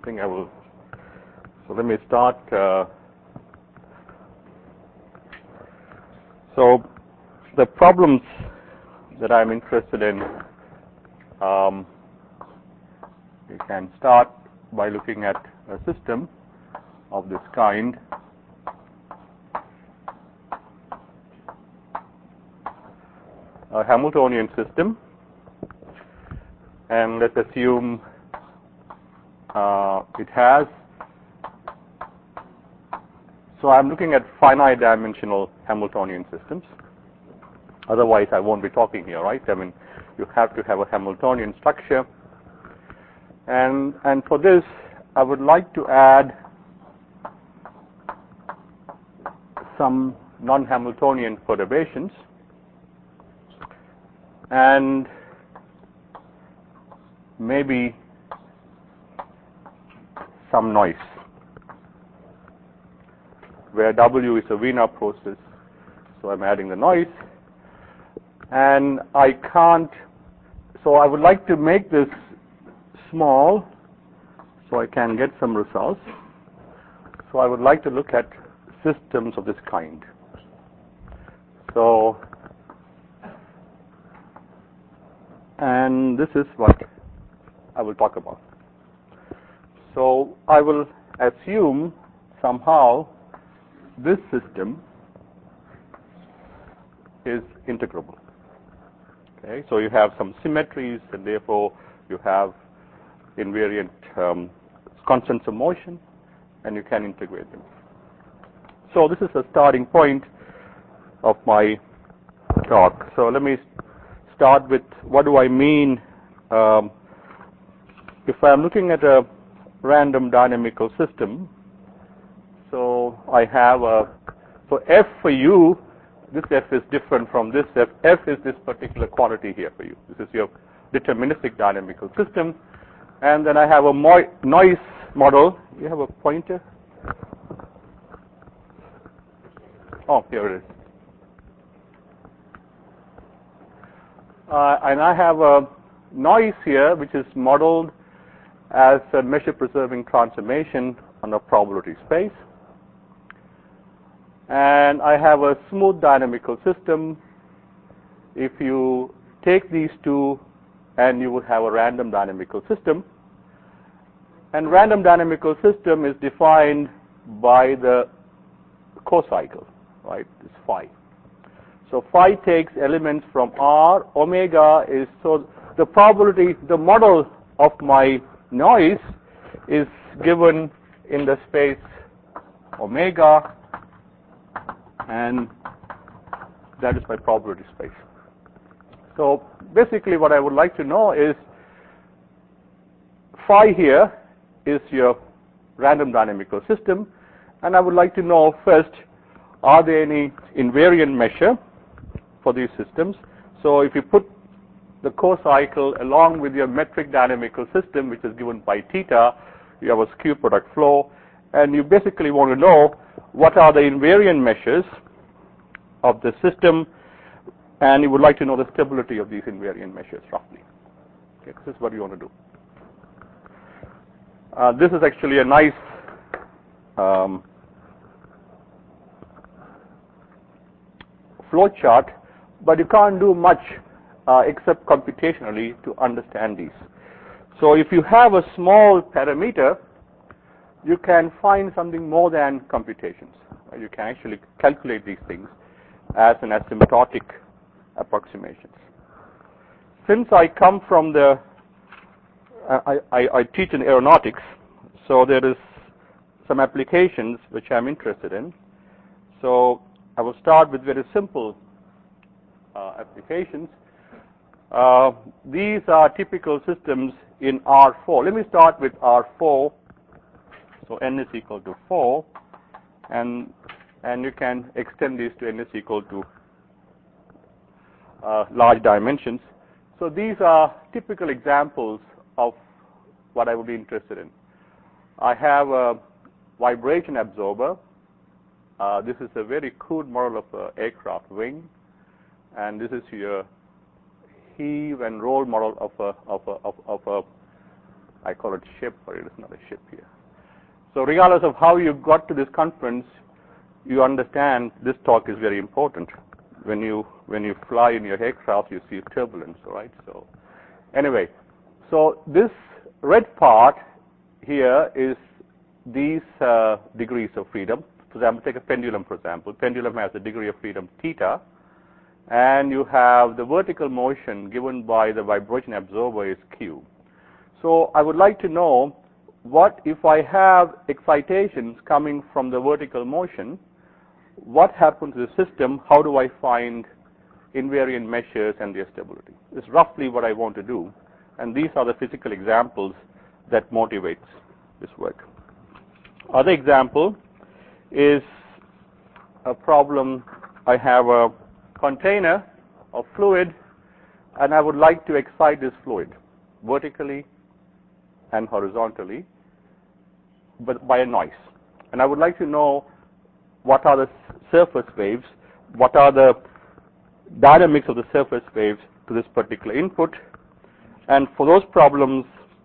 think I will. So let me start. So the problems that I'm interested in, you can start by looking at a system of this kind. A Hamiltonian system, and let's assume it has. So I'm looking at finite dimensional Hamiltonian systems. Otherwise, I won't be talking here, right? I mean, you have to have a Hamiltonian structure. And for this, I would like to add some non-Hamiltonian perturbations and maybe some noise, where W is a Wiener process, so I'm adding the noise. And I can't, so I would like to make this small so I can get some results. So I would like to look at systems of this kind. So, and this is what I will talk about. So I will assume somehow this system is integrable. Okay, so you have some symmetries, and therefore you have invariant constants of motion, and you can integrate them. So this is the starting point of my talk. So let me start with what do I mean if I'm looking at a random dynamical system. So I have so F for you, this F is different from this F. F is this particular quantity here for you. This is your deterministic dynamical system. And then I have a noise model. You have a pointer? Oh, here it is. And I have a noise here, which is modeled as a measure-preserving transformation on a probability space. And I have a smooth dynamical system. If you take these two, and you would have a random dynamical system. And random dynamical system is defined by the cocycle, right? It's phi. So phi takes elements from R. Omega is, so the probability, the model of my noise is given in the space omega, and that is my probability space. So basically what I would like to know is phi here is your random dynamical system, and I would like to know first, are there any invariant measure for these systems? So if you put the cocycle along with your metric dynamical system, which is given by theta, you have a skew product flow, and you basically want to know what are the invariant measures of the system, and you would like to know the stability of these invariant measures roughly. Okay, this is what you want to do. This is actually a nice flow chart, but you can't do much except computationally to understand these. So if you have a small parameter, you can find something more than computations. You can actually calculate these things as an asymptotic approximations. Since I come from the, I teach in aeronautics, so there is some applications which I'm interested in. So I will start with very simple applications. These are typical systems in R4. Let me start with R4. So n is equal to 4, and you can extend these to n is equal to large dimensions. So these are typical examples of what I would be interested in. I have a vibration absorber. This is a very crude model of an aircraft wing, and this is your heave and roll model of I call it ship, but it is not a ship here. So regardless of how you got to this conference, you understand this talk is very important. When you fly in your aircraft, you see turbulence, right? So anyway, so this red part here is these degrees of freedom. For example, take a pendulum, for example. Pendulum has a degree of freedom theta, and you have the vertical motion given by the vibration absorber is q. So I would like to know what if I have excitations coming from the vertical motion, what happens to the system, how do I find invariant measures and their stability? It's roughly what I want to do, and these are the physical examples that motivates this work. Other example is a problem. I have a container of fluid, and I would like to excite this fluid vertically and horizontally, but by a noise. And I would like to know what are the surface waves, what are the dynamics of the surface waves to this particular input. And for those problems,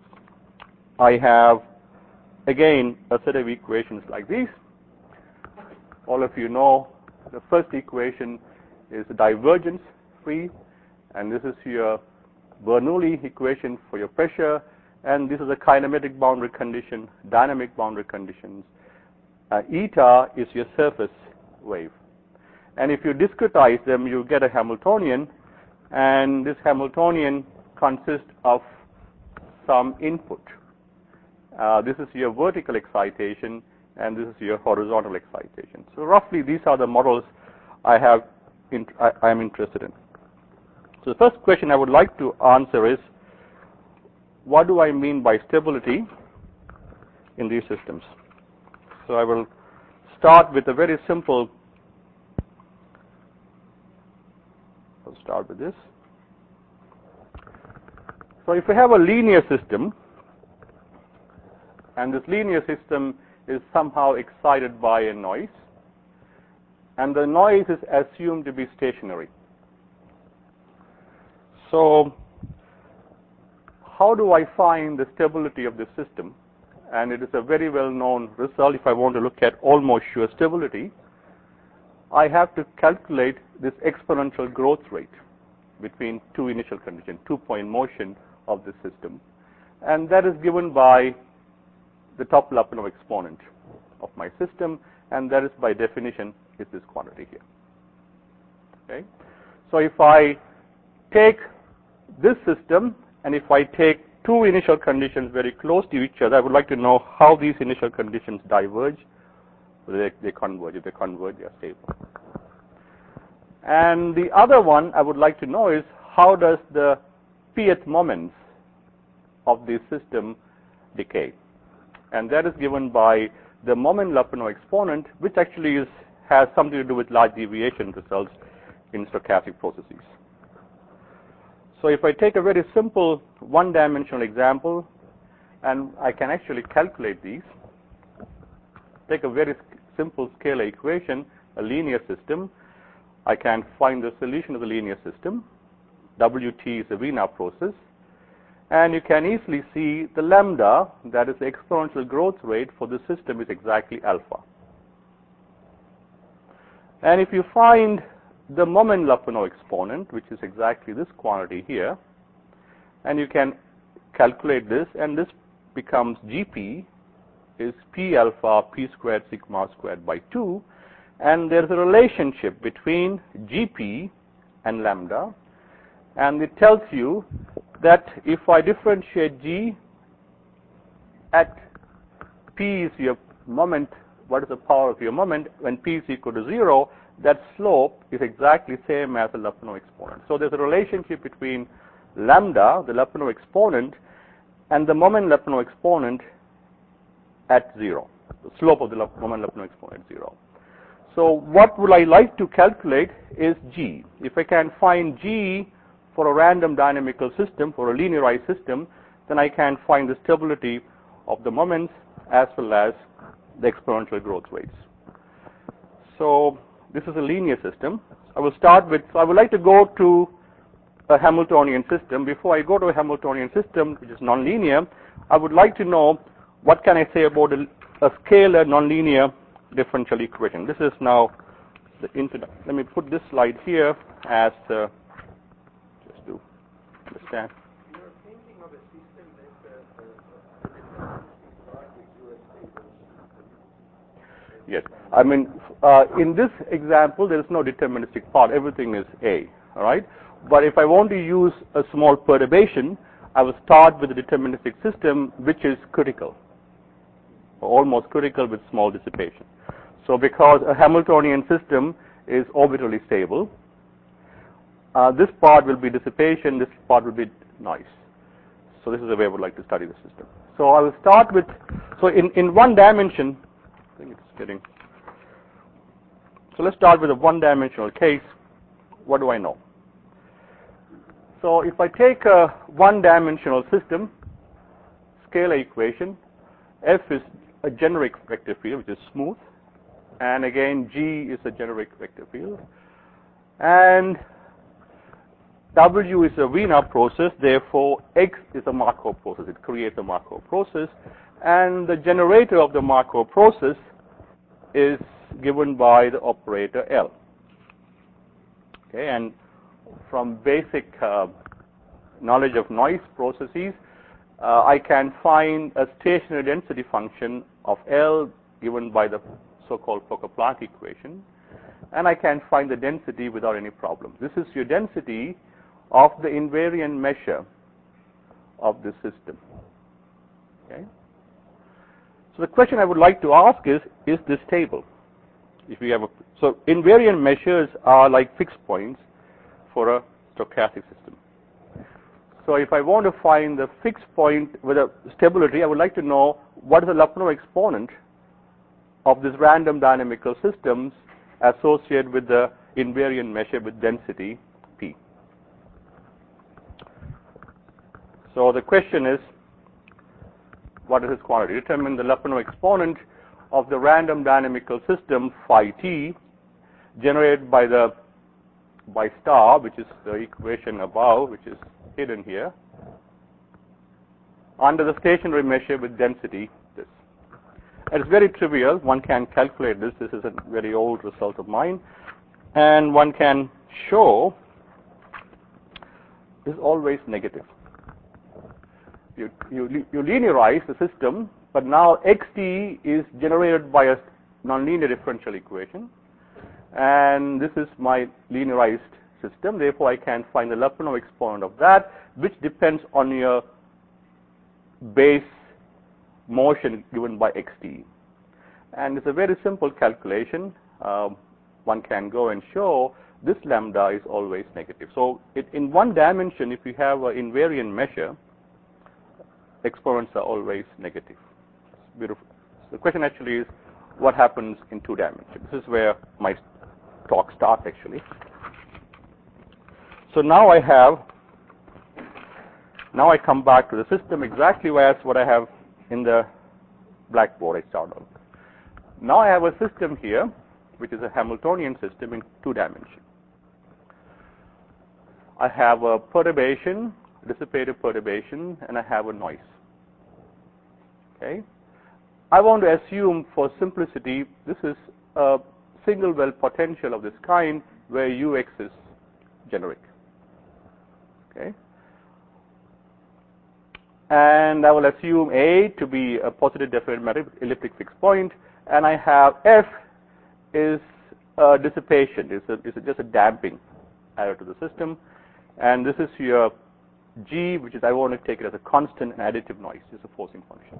I have, again, a set of equations like these. All of you know the first equation is divergence free, and this is your Bernoulli equation for your pressure, and this is a kinematic boundary condition, dynamic boundary conditions. Eta is your surface wave. And if you discretize them, you get a Hamiltonian, and this Hamiltonian consists of some input. This is your vertical excitation, and this is your horizontal excitation. So roughly, these are the models I am interested in. So the first question I would like to answer is, what do I mean by stability in these systems? So I will start with a very simple, I'll start with this. So if we have a linear system, and this linear system is somehow excited by a noise, and the noise is assumed to be stationary. So how do I find the stability of the system? And it is a very well-known result. If I want to look at almost sure stability, I have to calculate this exponential growth rate between two initial conditions, 2-point motion of the system. And that is given by the Topol-Lyapunov exponent of my system, and that is by definition is this quantity here. Okay? So if I take this system, and if I take two initial conditions very close to each other, I would like to know how these initial conditions diverge, whether they converge. If they converge, they are stable. And the other one I would like to know is, how does the pth moments of this system decay? And that is given by the moment-Lyapunov exponent, which actually has something to do with large deviation results in stochastic processes. So if I take a very simple one-dimensional example, and I can actually calculate these, take a very simple scalar equation, a linear system, I can find the solution of the linear system. Wt is a Wiener process. And you can easily see the lambda, that is the exponential growth rate for the system, is exactly alpha. And if you find the moment-Lyapunov exponent, which is exactly this quantity here, and you can calculate this, and this becomes Gp is P alpha P squared sigma squared by 2, and there's a relationship between Gp and lambda, and it tells you that if I differentiate G at P is your moment, what is the power of your moment, when P is equal to 0, that slope is exactly same as the Lyapunov exponent. So there's a relationship between lambda, the Lyapunov exponent, and the moment-Lyapunov exponent at 0. The slope of the moment-Lyapunov exponent at 0. So what would I like to calculate is G. If I can find G for a random dynamical system, for a linearized system, then I can find the stability of the moments as well as the exponential growth rates. So this is a linear system. I will start with, so I would like to go to a Hamiltonian system. Before I go to a Hamiltonian system, which is nonlinear, I would like to know what can I say about a scalar nonlinear differential equation. This is now the introduction. Let me put this slide here as just to understand. You're thinking of a system that Yes, I mean in this example there is no deterministic part. Everything is A. All right. But if I want to use a small perturbation, I will start with a deterministic system which is critical, or almost critical with small dissipation. So because a Hamiltonian system is orbitally stable, this part will be dissipation, this part will be noise. So this is the way I would like to study the system. So I will start with, so in one dimension, I think it's getting, so let's start with a one-dimensional case. What do I know? So if I take a one-dimensional system, scalar equation, F is a generic vector field which is smooth, and again G is a generic vector field, and W is a Wiener process, therefore X is a Markov process. It creates a Markov process, and the generator of the Markov process is given by the operator L. Okay, and from basic knowledge of noise processes, I can find a stationary density function of L given by the so-called Fokker-Planck equation, and I can find the density without any problem. This is your density of the invariant measure of the system. Okay. So the question I would like to ask is this stable? If we have so invariant measures are like fixed points for a stochastic system. So if I want to find the fixed point with a stability, I would like to know what is the Lyapunov exponent of this random dynamical systems associated with the invariant measure with density P. So the question is, what is this quantity? Determine the Lyapunov exponent of the random dynamical system phi t generated by star, which is the equation above, which is hidden here, under the stationary measure with density this. And it's very trivial. One can calculate this. This is a very old result of mine, and one can show this is always negative. You linearize the system, but now xt is generated by a nonlinear differential equation, and this is my linearized system. Therefore, I can find the Lyapunov exponent of that, which depends on your base motion given by xt. And it's a very simple calculation. One can go and show this lambda is always negative. So in one dimension, if you have an invariant measure, exponents are always negative. It's beautiful. So the question actually is, what happens in two dimensions? This is where my talk starts actually. So now I come back to the system exactly as what I have in the blackboard I started on. Now I have a system here, which is a Hamiltonian system in two dimensions. I have a perturbation, dissipative perturbation, and I have a noise. Okay. I want to assume for simplicity, this is a single well potential of this kind where ux is generic. Okay. And I will assume A to be a positive definite matrix elliptic fixed point, and I have F is a dissipation. It's just a damping added to the system, and this is your G, which is I want to take it as a constant and additive noise. It's a forcing function.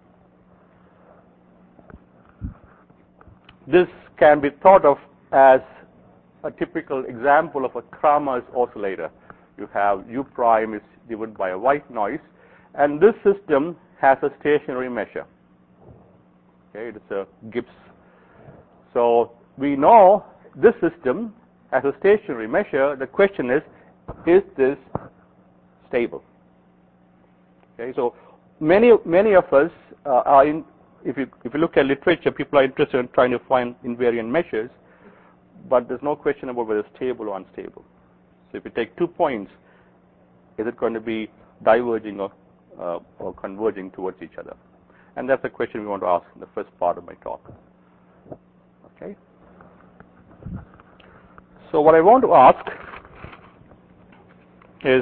This can be thought of as a typical example of a Kramer's oscillator. You have U prime is given by a white noise, and this system has a stationary measure. Okay, it's a Gibbs. So we know this system has a stationary measure. The question is this stable? Okay, so many of us are in. If you look at literature, people are interested in trying to find invariant measures, but there's no question about whether it's stable or unstable. So if you take 2 points, is it going to be diverging or or converging towards each other? And that's the question we want to ask in the first part of my talk. Okay. So what I want to ask is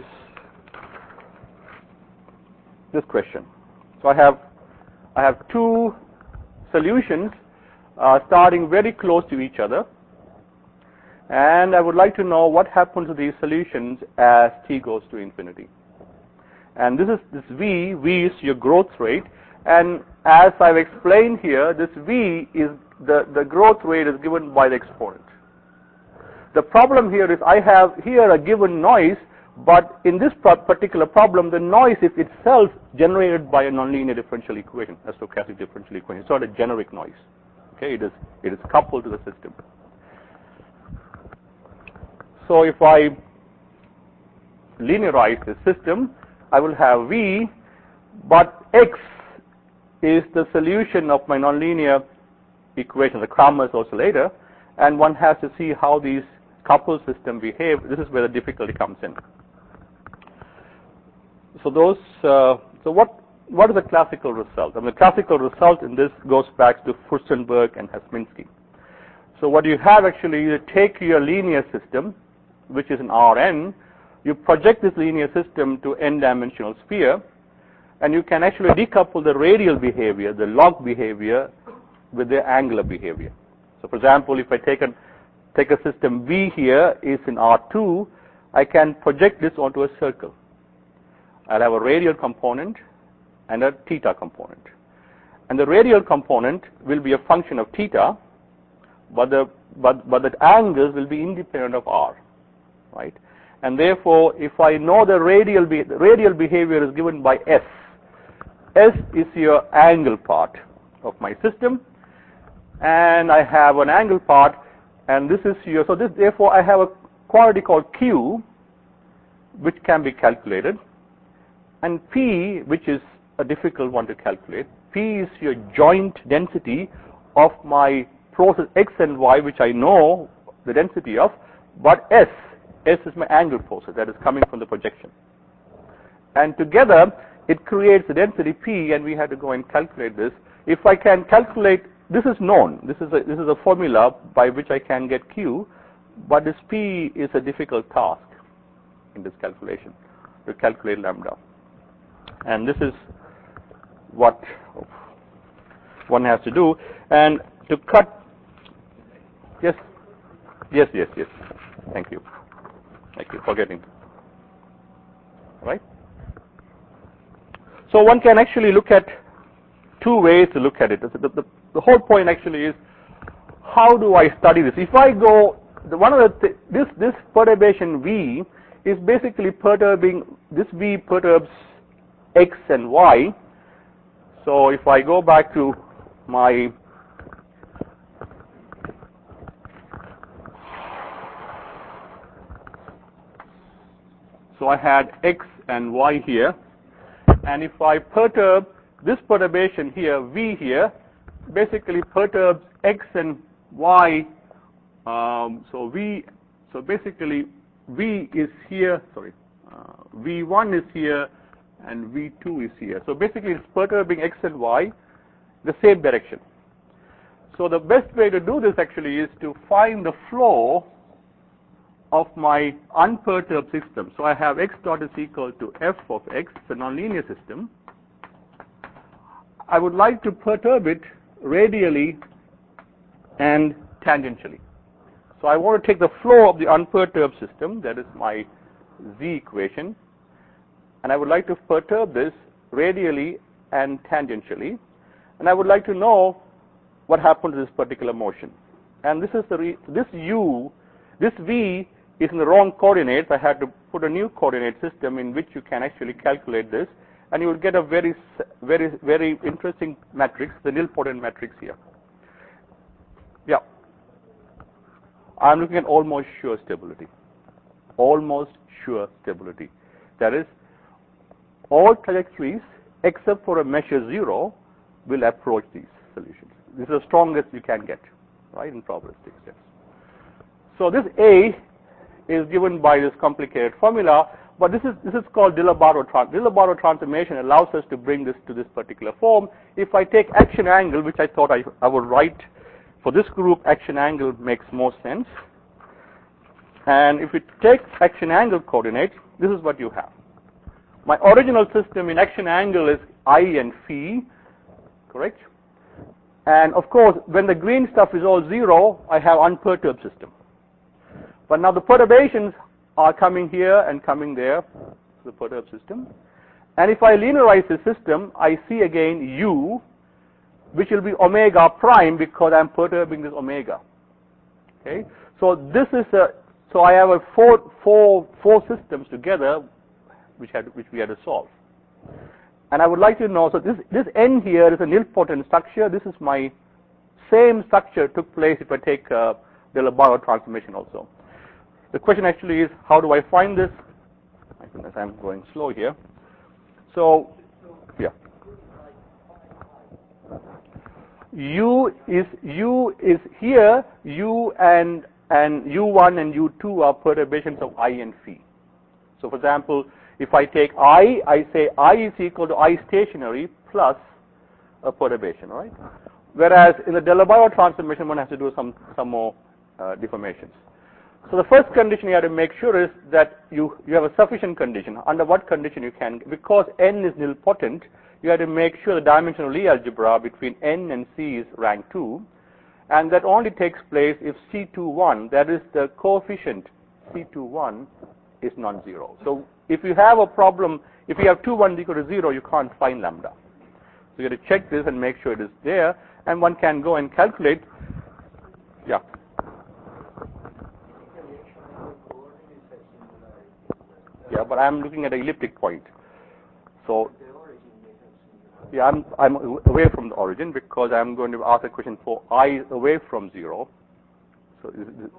this question. So I have two solutions starting very close to each other, and I would like to know what happens to these solutions as t goes to infinity. And this v is your growth rate, and as I've explained here, this v is the growth rate is given by the exponent. The problem here is I have here a given noise, but in this particular problem, the noise is itself generated by a nonlinear differential equation, a stochastic differential equation. It's not a generic noise. Okay, it is coupled to the system. So if I linearize the system, I will have v, but x is the solution of my nonlinear equation, the Kramers oscillator, and one has to see how these coupled systems behave. This is where the difficulty comes in. So what is the classical result? And the classical result in this goes back to Furstenberg and Hasminski. So what you have actually, you take your linear system, which is an Rn, you project this linear system to n-dimensional sphere, and you can actually decouple the radial behavior, the log behavior, with the angular behavior. So for example, if I take a system V here is in R2, I can project this onto a circle. I'll have a radial component and a theta component. And the radial component will be a function of theta, but the angles will be independent of R, right? And therefore, if I know the radial behavior is given by S. S is your angle part of my system, and I have an angle part, and this is your, so this, therefore I have a quantity called Q, which can be calculated, and P, which is a difficult one to calculate. P is your joint density of my process X and Y, which I know the density of, but S is my angle process that is coming from the projection. And together, it creates the density P, and we had to go and calculate this. If I can calculate, this is known. This is a formula by which I can get Q, but this P is a difficult task in this calculation, to calculate lambda. And this is what one has to do. And to cut, yes. Thank you for getting. Right? So one can actually look at two ways to look at it. The whole point actually is, how do I study this? If I go, this perturbation V is basically perturbing, this V perturbs X and Y. So if I go back to my so I had X and Y here, and if I perturb this perturbation here, V here, basically perturbs X and Y. So basically V is here, V1 is here, and V2 is here. So basically it's perturbing X and Y the same direction. So the best way to do this actually is to find the flow of my unperturbed system. So I have X dot is equal to F of X, it's a nonlinear system. I would like to perturb it radially and tangentially. So I want to take the flow of the unperturbed system, that is my Z equation, and I would like to perturb this radially and tangentially, and I would like to know what happens to this particular motion. And this is this V is in the wrong coordinates. I had to put a new coordinate system in which you can actually calculate this, and you will get a very, very, very interesting matrix, the nilpotent matrix here. Yeah. I'm looking at almost sure stability. Almost sure stability. That is, all trajectories except for a measure 0 will approach these solutions. This is the strongest you can get, right, in probabilistic steps. So this A is given by this complicated formula, But this is called Diller-Barlow Diller-Barlow transformation allows us to bring this to this particular form. If I take action angle, which I thought I would write for this group, action angle makes more sense. And if we take action angle coordinates, this is what you have. My original system in action angle is I and phi, correct? And of course, when the green stuff is all 0, I have unperturbed system. But now the perturbations are coming here and coming there, the perturbed system. And if I linearize the system, I see again u, which will be omega prime because I'm perturbing this omega. Okay, so this is so I have a four systems together, which we had to solve. And I would like to know, so this n here is a nilpotent structure. This is my same structure took place if I take Diller-Barlow transformation also. The question actually is, how do I find this? My goodness, I'm going slow here. So, yeah. U is here. U and U1 and U2 are perturbations of I and phi. So, for example, if I take I say I is equal to I stationary plus a perturbation, right? Whereas in the Diller-Barlow transformation, one has to do some more deformations. So the first condition you have to make sure is that you have a sufficient condition. Under what condition you can, because n is nilpotent, you have to make sure the dimensional Lie algebra between n and c is rank 2, and that only takes place if C21, that is the coefficient C21, is non-zero. So if you have a problem, if you have 2, 1 equal to 0, you can't find lambda. So you have to check this and make sure it is there, and one can go and calculate. Yeah. Yeah, but I'm looking at an elliptic point. So, yeah, I'm away from the origin because I'm going to ask a question for I away from 0. So,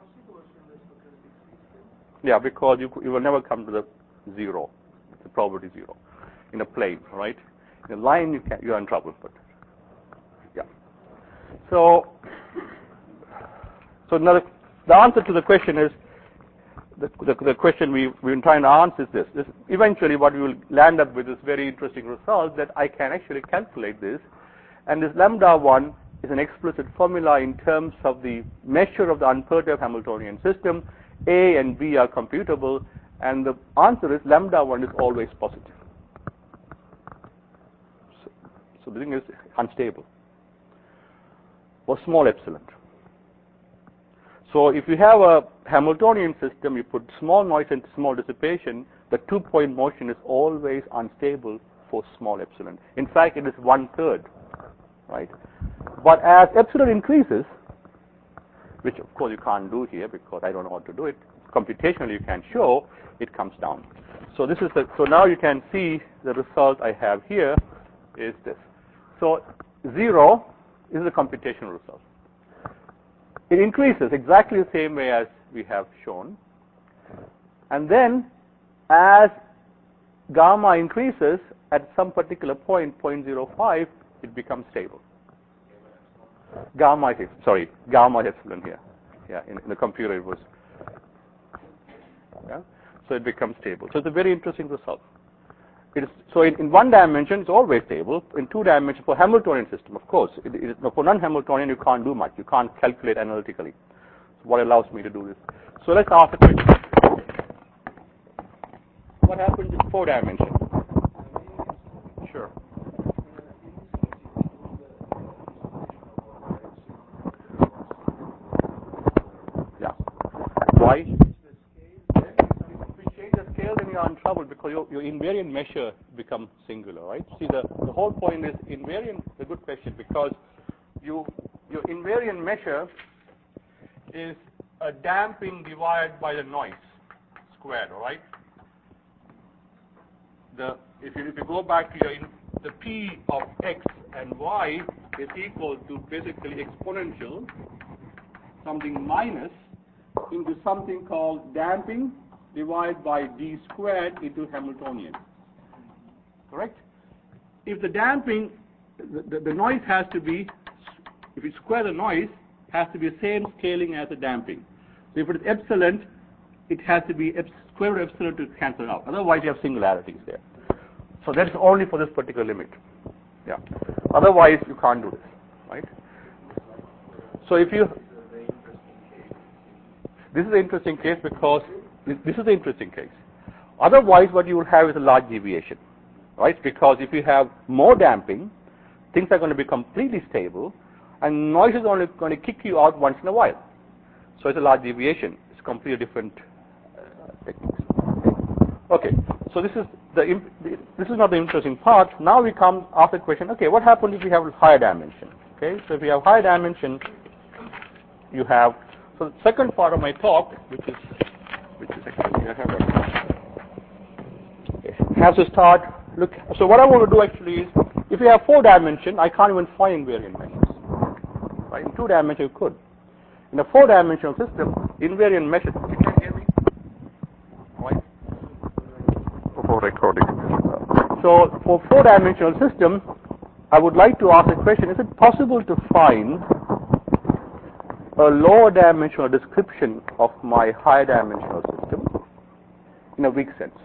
yeah, because you will never come to the 0, the probability 0, in a plane, right? In a line, you're in trouble. But yeah. So now the answer to the question is. The question we've been trying to answer is this. Eventually what we will land up with is very interesting result that I can actually calculate this, and this lambda 1 is an explicit formula in terms of the measure of the unperturbed Hamiltonian system. A and B are computable, and the answer is lambda 1 is always positive. So the thing is unstable or small epsilon. So if you have a Hamiltonian system, you put small noise and small dissipation, the 2-point motion is always unstable for small epsilon. In fact, it is 1/3, right? But as epsilon increases, which of course you can't do here because I don't know how to do it, computationally you can show, it comes down. So this is so now you can see the result I have here is this. So 0 is the computational result. It increases exactly the same way as we have shown. And then as gamma increases at some particular point, 0.05, it becomes stable. Gamma epsilon here. Yeah, in the computer it was. Yeah, so it becomes stable. So it's a very interesting result. It is, so in one dimension, it's always stable. In 2 dimensions, for Hamiltonian system, of course. For non-Hamiltonian, you can't do much. You can't calculate analytically. So what allows me to do this? So let's ask a question. What happens in 4 dimensions? Sure. Yeah. Why? Then you are in trouble because your invariant measure becomes singular, right? See, the whole point is invariant. It's a good question because your invariant measure is a damping divided by the noise squared, all right? If you go back to the P of x and y is equal to basically exponential something minus into something called damping divided by d squared into Hamiltonian. Correct? If the damping, the noise has to be, if you square the noise, has to be the same scaling as the damping. So if it is epsilon, it has to be square root of epsilon to cancel out. Otherwise, you have singularities there. So that's only for this particular limit. Yeah. Otherwise, you can't do this, right? So if you, this is an interesting case because this is the interesting case. Otherwise, what you will have is a large deviation, right? Because if you have more damping, things are going to be completely stable, and noise is only going to kick you out once in a while. So it's a large deviation. It's completely different techniques. Okay. So this is not the interesting part. Now we come ask the question. Okay, what happens if we have higher dimension? Okay. So if you have higher dimension, you have. So the second part of my talk, which is actually I have has to start. Look. So what I want to do actually is, if you have 4 dimension, I can't even find invariant meshes. Right? In 2 dimension, you could. In a 4-dimensional system, invariant meshes. You can't hear me, right? For recording. So for 4-dimensional system, I would like to ask a question: is it possible to find a lower dimensional description of my higher dimensional system in a weak sense?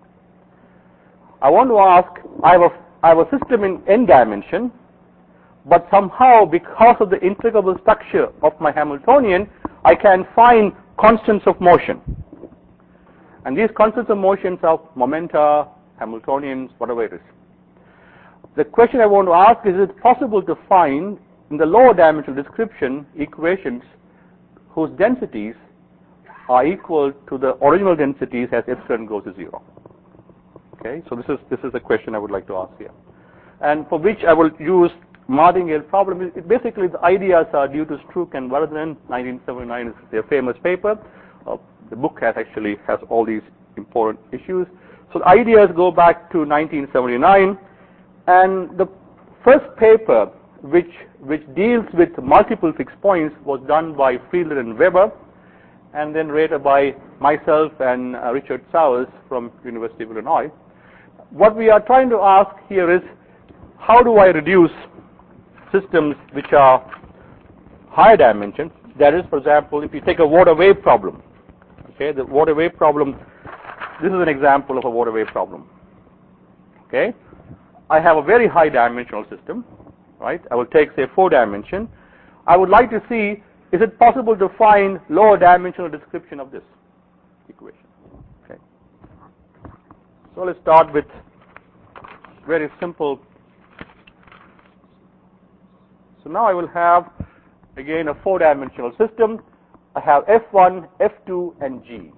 I want to ask: I have a system in n dimension, but somehow, because of the integrable structure of my Hamiltonian, I can find constants of motion. And these constants of motions are momenta, Hamiltonians, whatever it is. The question I want to ask is it possible to find in the lower dimensional description equations whose densities are equal to the original densities as epsilon goes to 0? Okay, so this is the question I would like to ask here, and for which I will use Martingale problem. Basically, the ideas are due to Strouk and Vardhan. 1979 is their famous paper. The book has all these important issues. So the ideas go back to 1979, and the first paper which deals with multiple fixed points was done by Friedler and Weber, and then later by myself and Richard Sowers from University of Illinois. What we are trying to ask here is, how do I reduce systems which are higher dimension? That is, for example, if you take a water wave problem. Okay, the water wave problem, this is an example of a water wave problem. Okay, I have a very high dimensional system, right? I will take, say, 4 dimension. I would like to see, is it possible to find lower dimensional description of this equation? Okay. So let's start with very simple. So now I will have, again, a 4-dimensional system. I have F1, F2, and G.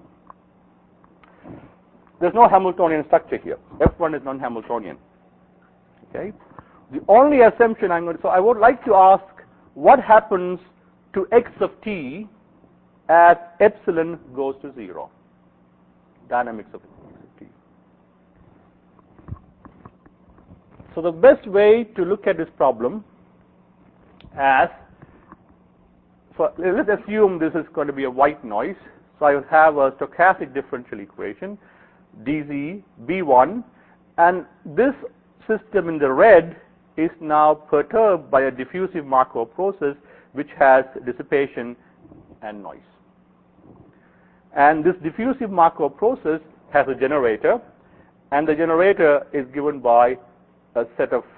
There's no Hamiltonian structure here. F1 is non-Hamiltonian. Okay. The only assumption so I would like to ask, what happens to x of t as epsilon goes to 0? Dynamics of t. So the best way to look at this problem let's assume this is going to be a white noise. So I will have a stochastic differential equation, dz b1, and this system in the red is now perturbed by a diffusive Markov process which has dissipation and noise. And this diffusive Markov process has a generator, and the generator is given by a set of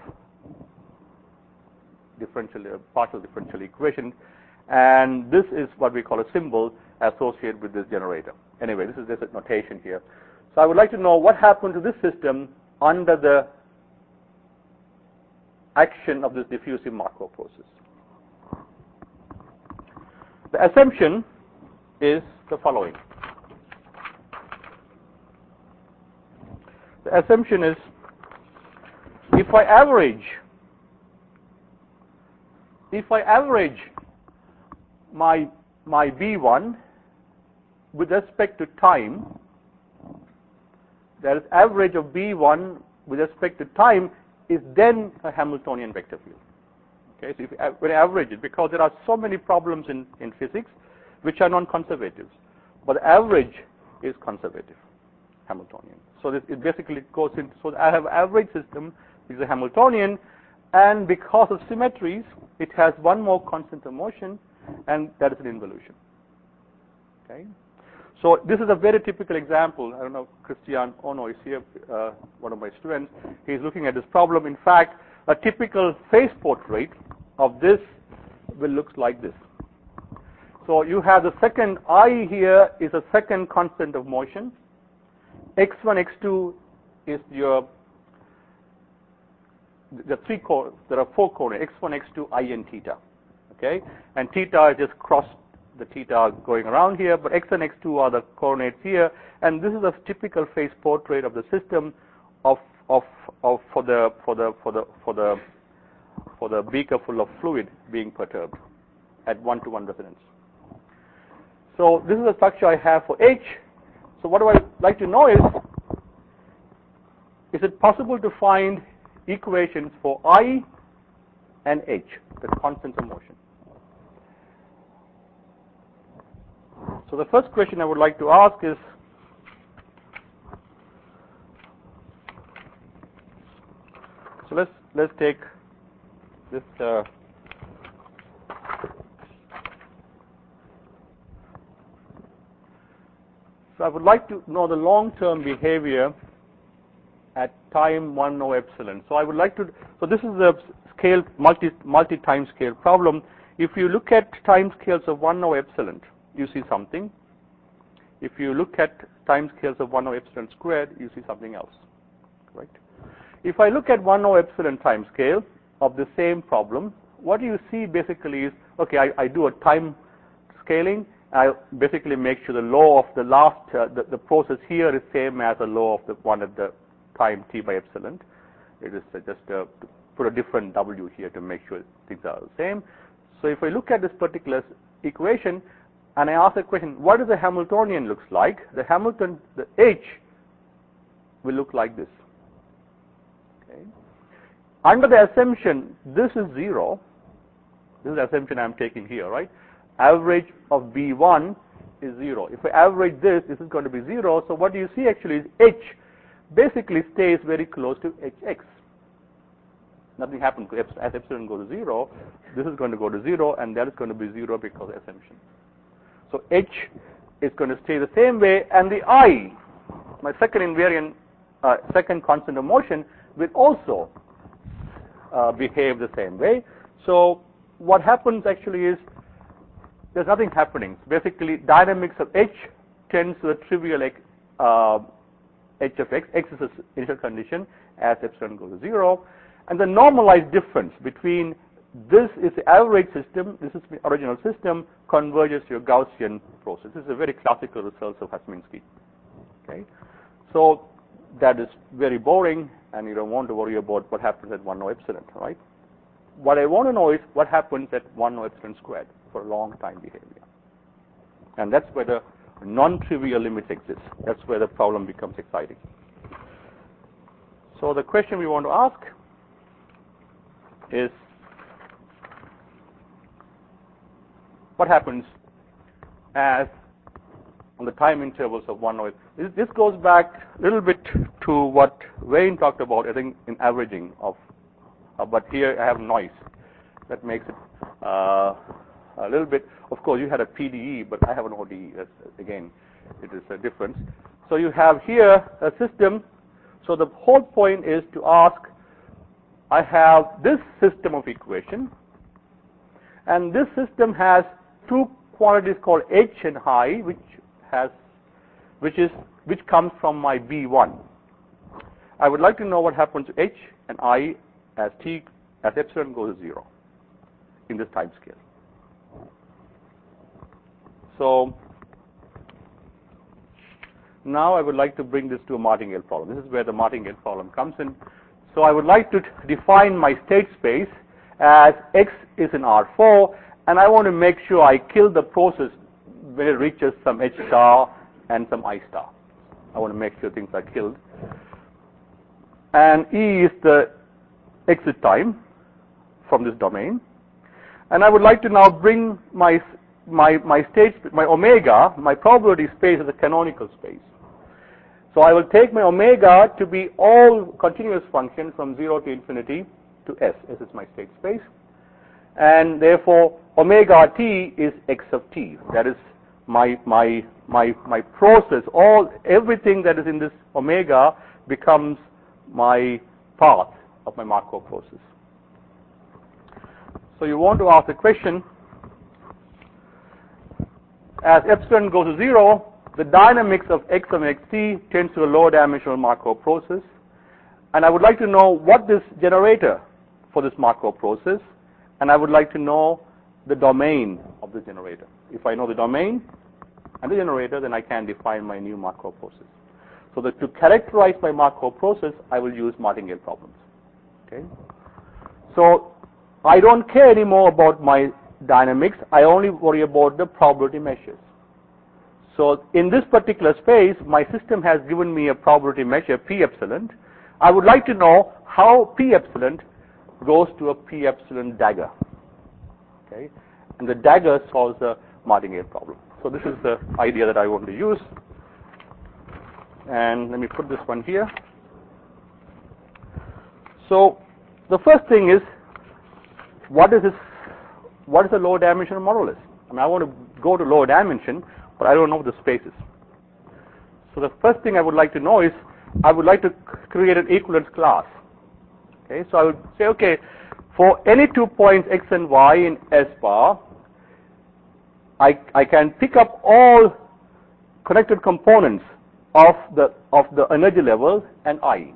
partial differential equations, and this is what we call a symbol associated with this generator. Anyway, this is just a notation here. So I would like to know what happened to this system under the action of this diffusive Markov process. The assumption is the following. The assumption is, if I average my B1 with respect to time, that is, average of B1 with respect to time is then a Hamiltonian vector field. Okay, so when I average it, because there are so many problems in physics which are non-conservatives, but the average is conservative, Hamiltonian. So it basically goes into, so I have average system which is a Hamiltonian, and because of symmetries, it has one more constant of motion, and that is an involution. Okay, So this is a very typical example. I don't know, Christian Ono is here, one of my students. He's looking at this problem. In fact, a typical phase portrait of this will look like this. So you have the second I here is a second constant of motion. X1, X2 is your there are four coordinates, X1, X2, I, and theta. Okay, and theta is just cross the theta going around here, but X and X2 are the coordinates here, and this is a typical phase portrait of the system for the beaker full of fluid being perturbed at 1-to-1 resonance. So this is the structure I have for H. So what I like to know is it possible to find equations for I and H, the constants of motion? So the first question I would like to ask is, so let's take this so I would like to know the long-term behavior at time 1 over epsilon. So I would like to, so this is a scale, multi-time scale problem. If you look at time scales of 1 over epsilon, you see something. If you look at time scales of 1 over epsilon squared, you see something else, right? If I look at 1 over epsilon time scale of the same problem, what you see basically is, okay, I do a time scaling. I basically make sure the law of the last, the process here is same as the law of the one at the time t by epsilon. It is just to put a different w here to make sure things are the same. So if I look at this particular equation, and I ask a question, what does the Hamiltonian looks like? The H will look like this. Okay. Under the assumption this is 0, this is the assumption I'm taking here, right? Average of B1 is 0. If I average this is going to be 0. So what you see actually is H basically stays very close to Hx. Nothing happens as epsilon goes to 0. This is going to go to 0, and that is going to be 0 because of assumption. So H is going to stay the same way, and the I, my second invariant, second constant of motion, will also behave the same way. So what happens actually is there's nothing happening. Basically, dynamics of H tends to a trivial H of X. X is the initial condition as epsilon goes to 0, and the normalized difference between this is the average system, this is the original system, converges to a Gaussian process. This is a very classical result of Hasminski. Okay, so that is very boring, and you don't want to worry about what happens at 1 over epsilon, right? What I want to know is what happens at 1 over epsilon squared for long time behavior, and that's where the non-trivial limits exist. That's where the problem becomes exciting. So the question we want to ask is, what happens as on the time intervals of 1 over. This goes back a little bit to what Wayne talked about, I think, in averaging of, but here I have noise. That makes it a little bit, of course you had a PDE, but I have an ODE. That's, again, it is a difference. So you have here a system. So the whole point is to ask, I have this system of equation, and this system has two quantities called H and I, which comes from my B1. I would like to know what happens to H and I as epsilon goes to 0 in this time scale. So now I would like to bring this to a martingale problem. This is where the martingale problem comes in. So I would like to define my state space as X is in R4, and I want to make sure I kill the process when it reaches some H star and some I star. I want to make sure things are killed. And E is the exit time from this domain. And I would like to now bring my state, my omega, my probability space as a canonical space. So I will take my omega to be all continuous functions from 0 to infinity to S. S is my state space. And therefore, omega t is X of t. That is my process, everything that is in this omega becomes my path of my Markov process. So you want to ask the question, as epsilon goes to 0, the dynamics of x omega t tends to a lower dimensional Markov process, and I would like to know what this generator for this Markov process, and I would like to know the domain of the generator. If I know the domain and the generator, then I can define my new Markov process. So that to characterize my Markov process, I will use martingale problems. Okay. So I don't care anymore about my dynamics. I only worry about the probability measures. So in this particular space, my system has given me a probability measure, P epsilon. I would like to know how P epsilon goes to a P epsilon dagger. Okay. And the dagger solves the martingale problem. So this is the idea that I want to use. And let me put this one here. So the first thing is, what is a lower dimensional modulus? I mean, I want to go to lower dimension, but I don't know the spaces. So the first thing I would like to know is, I would like to create an equivalence class. Okay, so I would say, okay, for any 2 points x and y in S bar, I can pick up all connected components of the energy level and I.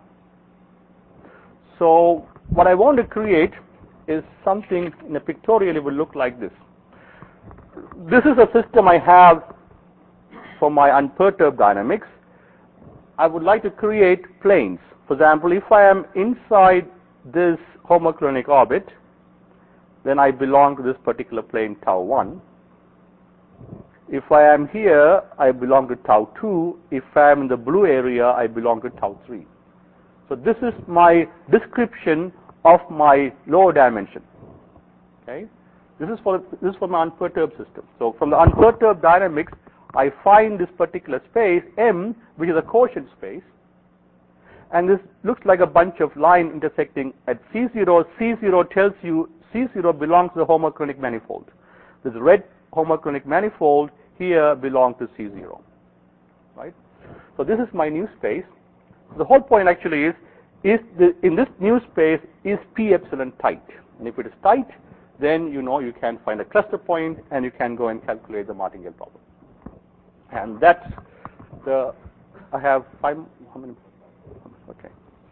So what I want to create is something in a pictorially will look like this. This is a system I have for my unperturbed dynamics. I would like to create planes. For example, if I am inside this homoclinic orbit, then I belong to this particular plane tau 1. If I am here, I belong to tau 2. If I am in the blue area, I belong to tau 3. So this is my description of my lower dimension. Okay, this is for my unperturbed system. So from the unperturbed dynamics, I find this particular space M, which is a quotient space, and this looks like a bunch of lines intersecting at C0. C0 tells you C0 belongs to the homoclinic manifold. This red homoclinic manifold here belongs to C0, right? So this is my new space. The whole point actually is in this new space, is P epsilon tight? And if it is tight, then you know you can find a cluster point and you can go and calculate the martingale problem. And that's I have 5, how many? Okay.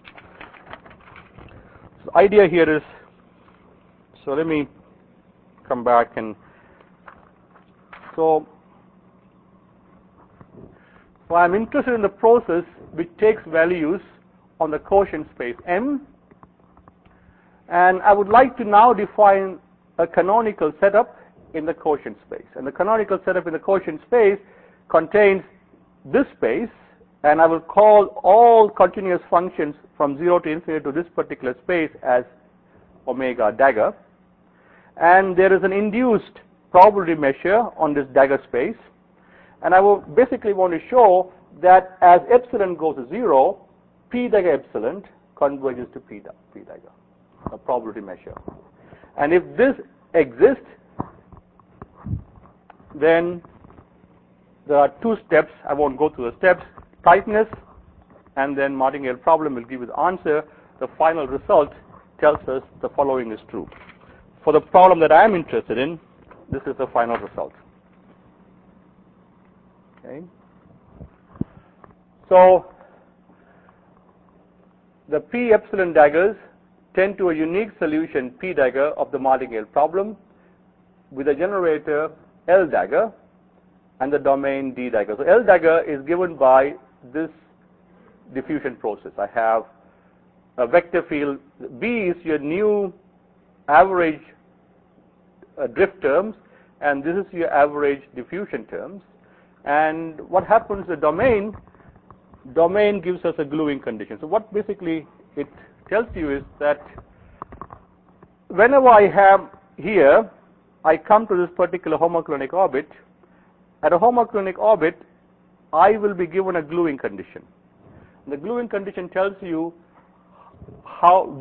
So the idea here is, so let me come back and, so I'm interested in the process which takes values on the quotient space M, and I would like to now define a canonical setup in the quotient space. And the canonical setup in the quotient space contains this space, and I will call all continuous functions from 0 to infinity to this particular space as omega dagger. And there is an induced probability measure on this dagger space. And I will basically want to show that as epsilon goes to 0, P dagger epsilon converges to P dagger, a probability measure. And if this exists, then there are 2 steps. I won't go through the steps. Tightness, and then martingale problem will give you the answer. The final result tells us the following is true. For the problem that I am interested in, this is the final result. Okay. So the P epsilon daggers tend to a unique solution P dagger of the martingale problem with a generator L dagger and the domain D dagger. So L dagger is given by this diffusion process. I have a vector field. B is your new average drift terms, and this is your average diffusion terms. And what happens, the domain gives us a gluing condition. So what basically it tells you is that whenever I have here, I come to this particular homoclinic orbit. At a homoclinic orbit, I will be given a gluing condition. The gluing condition tells you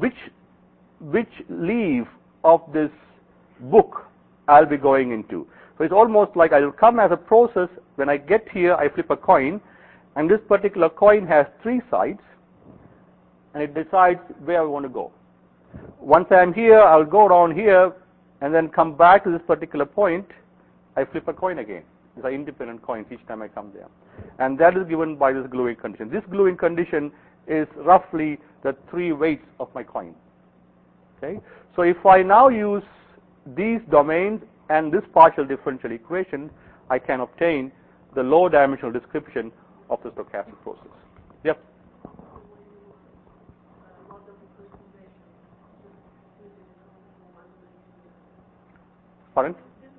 which leaf of this book I'll be going into. So it's almost like I will come as a process. When I get here, I flip a coin, and this particular coin has 3 sides, and it decides where I want to go. Once I'm here, I'll go around here, and then come back to this particular point. I flip a coin again. These are independent coins each time I come there. And that is given by this gluing condition. This gluing condition is roughly the 3 weights of my coin. Okay? So if I now use these domains and this partial differential equation, I can obtain the low dimensional description of the stochastic process. Yep. Pardon?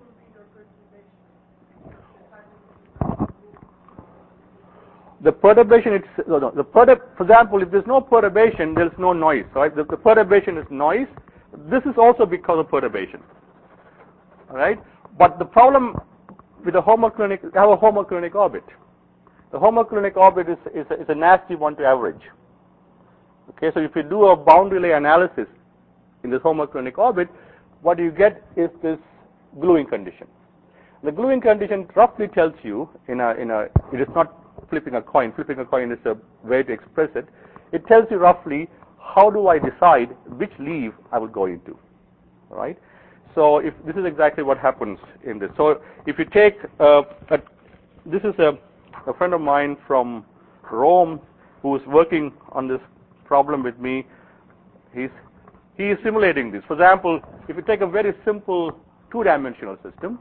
The perturbation, for example, if there's no perturbation, there's no noise, right? The perturbation is noise. This is also because of perturbation, all right? But the problem with the homoclinic, I have a homoclinic orbit. The homoclinic orbit is a nasty one to average. Okay, so if you do a boundary layer analysis in this homoclinic orbit, what you get is this gluing condition. The gluing condition roughly tells you it is not flipping a coin. Flipping a coin is a way to express it. It tells you roughly how do I decide which leaf I will go into, all right? So if this is exactly what happens in this. So if you take this is a friend of mine from Rome who is working on this problem with me. He is simulating this. For example, if you take a very simple 2-dimensional system,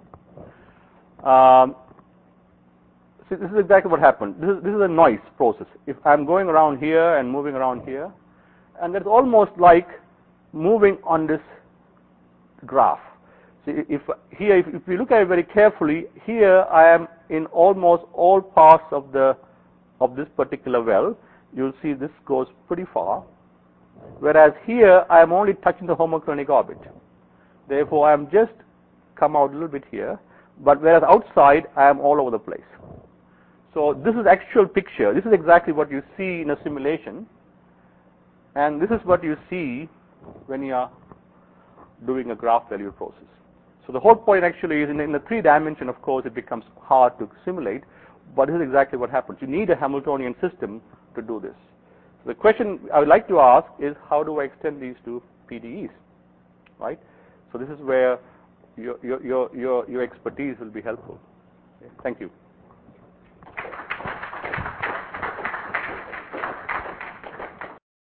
see, this is exactly what happened. This is a noise process. If I'm going around here and moving around here, and that's almost like moving on this graph. See, if you look at it very carefully, here I am in almost all parts of this particular well. You'll see this goes pretty far, whereas here I am only touching the homoclinic orbit. Therefore, I am just come out a little bit here, but whereas outside I am all over the place. So this is actual picture. This is exactly what you see in a simulation, and this is what you see when you are doing a graph value process. So the whole point actually is in the 3-dimension, of course, it becomes hard to simulate, but this is exactly what happens. You need a Hamiltonian system to do this. So the question I would like to ask is, how do I extend these to PDEs, right? So this is where your expertise will be helpful. Okay. Thank you.